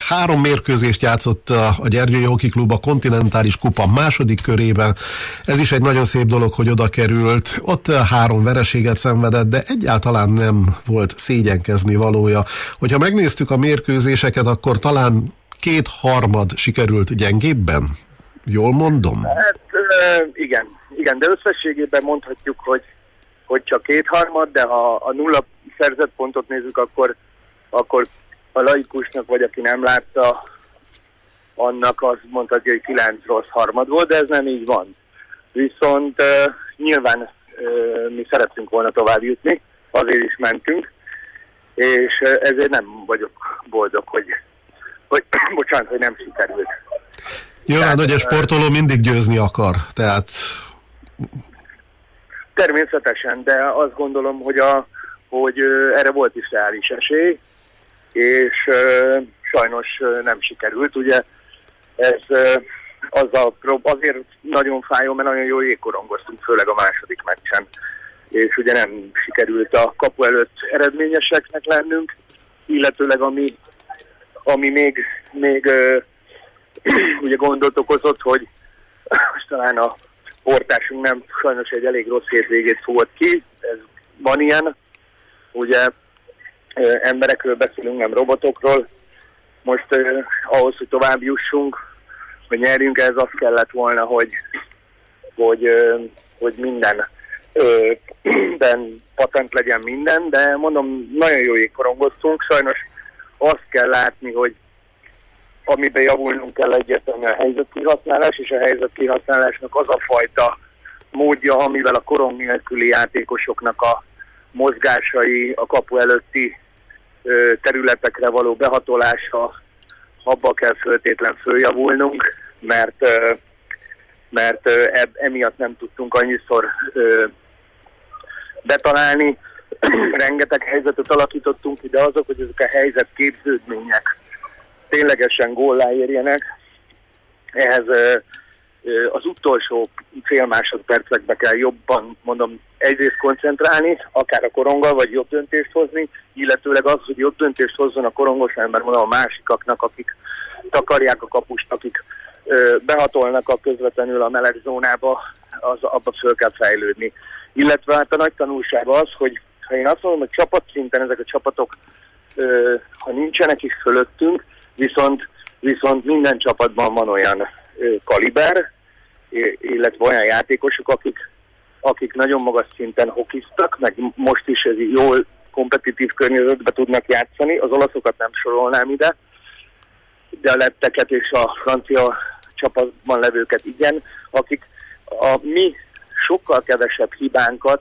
3 mérkőzést játszott a Gyergyői Hockey Klub a Kontinentális Kupa második körében. Ez is egy nagyon szép dolog, hogy oda került. Ott 3 vereséget szenvedett, de egyáltalán nem volt szégyenkezni valója. Hogyha megnéztük a mérkőzéseket, akkor talán 2/3 sikerült gyengébben. Jól mondom? Hát igen, de összességében mondhatjuk, hogy csak 2/3, de ha a 0 szerzett pontot nézzük, akkor a laikusnak, vagy aki nem látta, annak azt mondhatja, hogy 9 rossz harmad volt, de ez nem így van. Viszont nyilván mi szerettünk volna tovább jutni, azért is mentünk, és ezért nem vagyok boldog, hogy bocsánat, hogy nem sikerült. Nyilván, hogy a sportoló mindig győzni akar, tehát... Természetesen, de azt gondolom, hogy erre volt is reális esély, és sajnos nem sikerült. Ugye ez azért nagyon fájó, mert nagyon jól jégkorongoztunk, főleg a második meccsen, és ugye nem sikerült a kapu előtt eredményeseknek lennünk, illetőleg ami még ugye gondot okozott, hogy talán a portásunk nem sajnos egy elég rossz hétvégét fogott ki, ez van ilyen, ugye emberekről beszélünk, nem robotokról. Most ahhoz, hogy tovább jussunk, hogy nyerjünk, ez azt kellett volna, hogy minden patent legyen minden, de mondom, nagyon jó jégkorongoztunk, sajnos azt kell látni, hogy amiben javulnunk kell egyértelműen a helyzetkihasználás, és a helyzetkihasználásnak az a fajta módja, amivel a korong nélküli játékosoknak a mozgásai, a kapu előtti területekre való behatolása, abba kell föltétlen följavulnunk, mert emiatt nem tudtunk annyiszor betalálni. Rengeteg helyzetet alakítottunk ide, azok, hogy ezek a helyzetképződmények ténylegesen góllá érjenek. Ehhez az utolsó fél másodpercekbe kell jobban, mondom, egyrészt koncentrálni, akár a koronggal, vagy jobb döntést hozni, illetőleg az, hogy jobb döntést hozzon a korongos ember, mondom, a másikaknak, akik takarják a kapust, akik behatolnak a közvetlenül a meleg zónába, abba föl kell fejlődni. Illetve hát a nagy tanulság az, hogy ha én azt mondom, hogy csapatszinten ezek a csapatok, ha nincsenek is fölöttünk, viszont minden csapatban van olyan kaliber, illetve olyan játékosok, akik nagyon magas szinten hokiztak, meg most is ez jól kompetitív környezetben tudnak játszani. Az olaszokat nem sorolnám ide, de a letteket és a francia csapatban levőket igen, akik a mi sokkal kevesebb hibánkat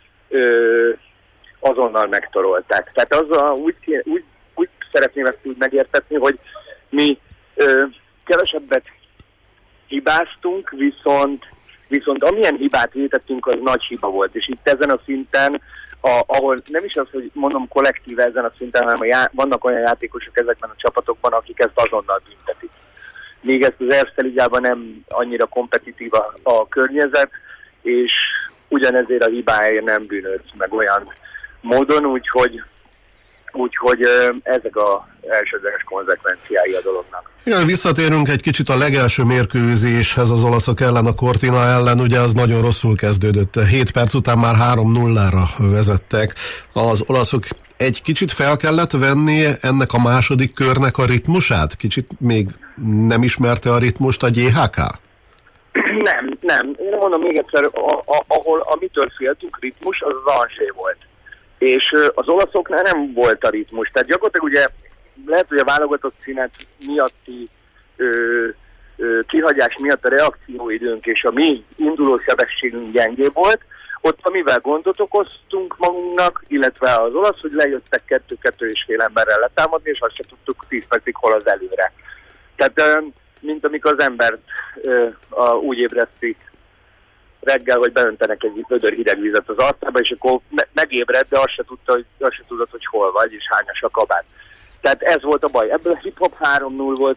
azonnal megtorolták. Tehát úgy szeretném ezt úgy megértetni, hogy mi kevesebbet hibáztunk, viszont amilyen hibát vétettünk, az nagy hiba volt. És itt ezen a szinten, ahol nem is az, hogy mondom kollektíve ezen a szinten, hanem vannak olyan játékosok ezekben a csapatokban, akik ezt azonnal büntetik. Még ezt az Erste Ligában nem annyira kompetitív a környezet, és ugyanezért a hibáért nem bűnödsz meg olyan módon, úgyhogy ezek az elsődleges konzekvenciái a dolognak. Igen, visszatérünk egy kicsit a legelső mérkőzéshez az olaszok ellen, a Cortina ellen, ugye az nagyon rosszul kezdődött. 7 perc után már 3-0-ra vezettek. Az olaszok egy kicsit fel kellett venni ennek a második körnek a ritmusát? Kicsit még nem ismerte a ritmust a GHK? Nem. Én mondom még egyszer, amitől féltünk ritmus, az az Angers volt. És az olaszoknál nem volt a ritmus. Tehát gyakorlatilag ugye lehet, hogy a válogatott szünet miatti kihagyás miatt a reakcióidőnk és a mi induló sebességünk gyengébb volt. Ott amivel gondot okoztunk magunknak, illetve az olasz, hogy lejöttek 2-2,5 emberrel letámadni, és azt se tudtuk 10 percig hol az előre. Tehát mint amikor az embert úgy ébresztik reggel, hogy beöntenek egy vödör hideg vizet az arcába, és akkor megébred, de azt se tudod, hogy hol vagy, és hányas a kabát. Tehát ez volt a baj. Ebből a hip-hop 3-0 volt,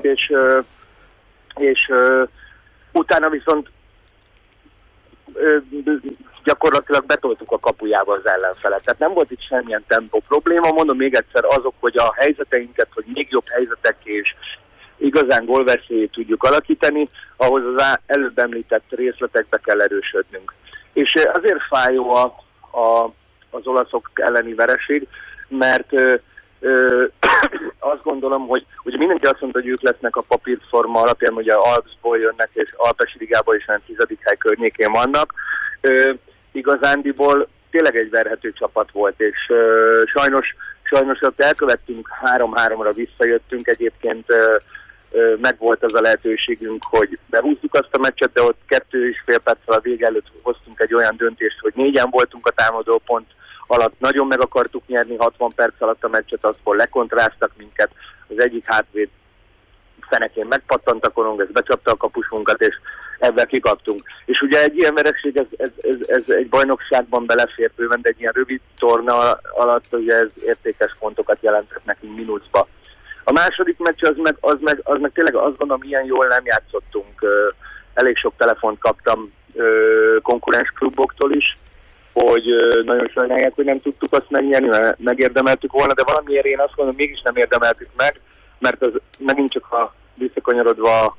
és utána viszont gyakorlatilag betoltuk a kapujába az ellenfelet. Tehát nem volt itt semmilyen tempó probléma. Mondom még egyszer, azok, hogy a helyzeteinket, hogy még jobb helyzetek és igazán gólveszélyét tudjuk alakítani, ahhoz az előbb említett részletekbe kell erősödnünk. És azért fájó az olaszok elleni vereség, mert azt gondolom, hogy ugye mindenki azt mondta, hogy ők lesznek a papírforma alapján, ugye Alpsból jönnek, és Alpesi Ligából is olyan 10. hely környékén vannak. Igazándiból tényleg egy verhető csapat volt, és sajnos ott elkövettünk 3-3-ra visszajöttünk, egyébként megvolt az a lehetőségünk, hogy behúzzuk azt a meccset, de ott 2,5 perccel a vége előtt hoztunk egy olyan döntést, hogy 4-en voltunk a támadó pont alatt, nagyon meg akartuk nyerni 60 perc alatt a meccset, aztól lekontráztak minket, az egyik hátvéd fenekén megpattant a korong, ez becsapta a kapusunkat, és ebben kikaptunk. És ugye egy ilyen vereség, ez egy bajnokságban belefér bőven, de egy ilyen rövid torna alatt ugye ez értékes pontokat jelentett nekünk mínuszba. A második meccs az meg tényleg azt gondolom, ilyen jól nem játszottunk. Elég sok telefont kaptam konkurens kluboktól is, hogy nagyon sajnálják, hogy nem tudtuk azt megnyerni, mert megérdemeltük volna, de valamiért én azt mondom, mégis nem érdemeltük meg, mert az megint csak visszakanyarodva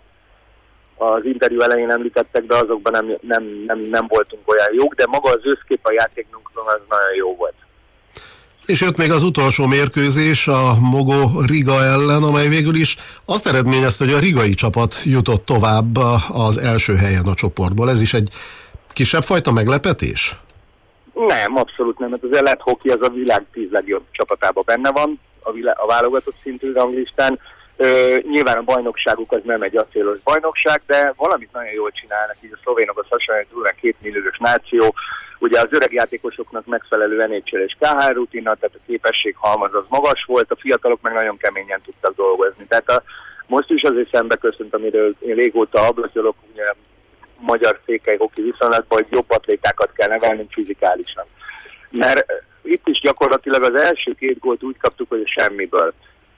az interjú elején említettek, de azokban nem voltunk olyan jók, de maga az összkép a játéknunkról az nagyon jó volt. És jött még az utolsó mérkőzés a Mogo Riga ellen, amely végül is azt eredményezte, hogy a rigai csapat jutott tovább az első helyen a csoportból. Ez is egy kisebb fajta meglepetés? Nem, abszolút nem. Hát az LED Hockey az a világ 10 legjobb csapatában benne van, a válogatott szintű ranglistán. Nyilván a bajnokságuk az nem egy acélos bajnokság, de valamit nagyon jól csinálnak, így a szlovénokhoz hasonlóan 2 milliós náció. Ugye az öreg játékosoknak megfelelő NHL és KHL rutinna, tehát a képességhalmaz az magas volt, a fiatalok meg nagyon keményen tudtak dolgozni. Tehát most is azért szembe köszönt, amiről én régóta ablaszolok, ugye magyar székely hoki viszonylatban, hogy jobb atlétákat kell nevelni fizikálisan. Mert itt is gyakorlatilag az első 2 gólt úgy kaptuk, hogy semmiből.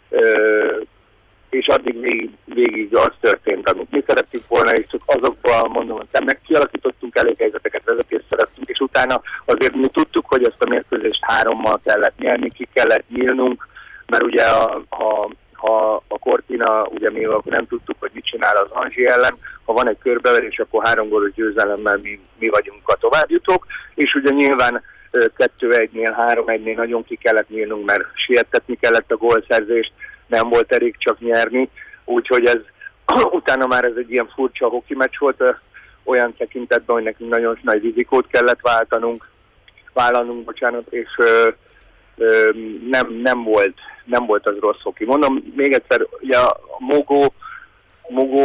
És addig végig az történt, amit mi szerettünk volna, és csak azokban mondom, hogy meg kialakítottunk elég helyzeteket, vezetést szerettünk, és utána azért mi tudtuk, hogy ezt a mérkőzést 3-mal kellett nyerni, ki kellett nyílnunk, mert ugye a Cortina, ugye mi nem tudtuk, hogy mit csinál az Anzsi ellen, ha van egy körbeverés, akkor 3 gólos győzelemmel mi vagyunk a továbbjutók, és ugye nyilván 2-1-nél, 3-1-nél nagyon ki kellett nyílnunk, mert siettetni kellett a gólszerzést, nem volt elég csak nyerni, úgyhogy ez utána már ez egy ilyen furcsa hoki meccs volt, olyan tekintetben, hogy nekünk nagyon nagy rizikót kellett vállalnunk, és nem volt az rossz hoki. Mondom még egyszer, ugye a Mogo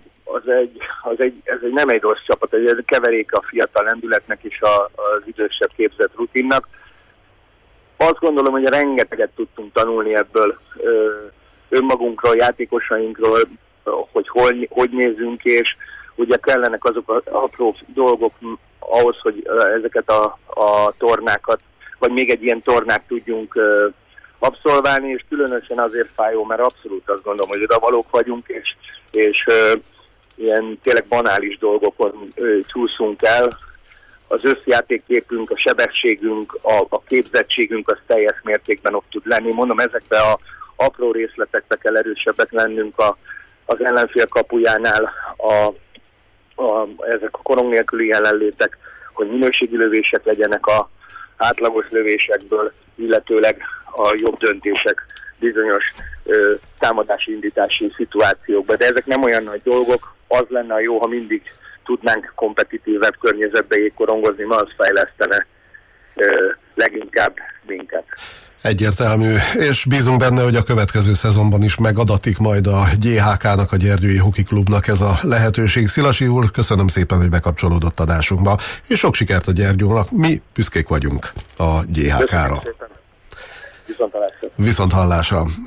ez nem egy rossz csapat, ez egy keverék a fiatal lendületnek és az idősebb képzett rutinnak. Azt gondolom, hogy rengeteget tudtunk tanulni ebből önmagunkról, játékosainkról, hogy hogy nézzünk, és ugye kellenek azok az apró dolgok ahhoz, hogy ezeket a tornákat, vagy még egy ilyen tornát tudjunk abszolválni, és különösen azért fájó, mert abszolút azt gondolom, hogy odavalók vagyunk, és ilyen tényleg banális dolgokon csúszunk el. Az összjátékképünk, a sebességünk, a képzettségünk az teljes mértékben ott tud lenni. Mondom, ezekbe a apró részletekbe kell erősebbek lennünk az ellenfél kapujánál, ezek a korong nélküli jelenlétek, hogy minőségi lövések legyenek a átlagos lövésekből, illetőleg a jobb döntések bizonyos támadási indítási szituációkban. De ezek nem olyan nagy dolgok, az lenne a jó, ha mindig tudnánk kompetitívebb környezetbe jégkorongozni, ma az fejlesztene leginkább minket. Egyértelmű, és bízunk benne, hogy a következő szezonban is megadatik majd a GHK-nak, a Gyergyői Hoki Klubnak ez a lehetőség. Szilasi úr, köszönöm szépen, hogy bekapcsolódott adásunkba, és sok sikert a Gyergyónak, mi büszkék vagyunk a GHK-ra. Viszonthallásra. Viszonthallásra.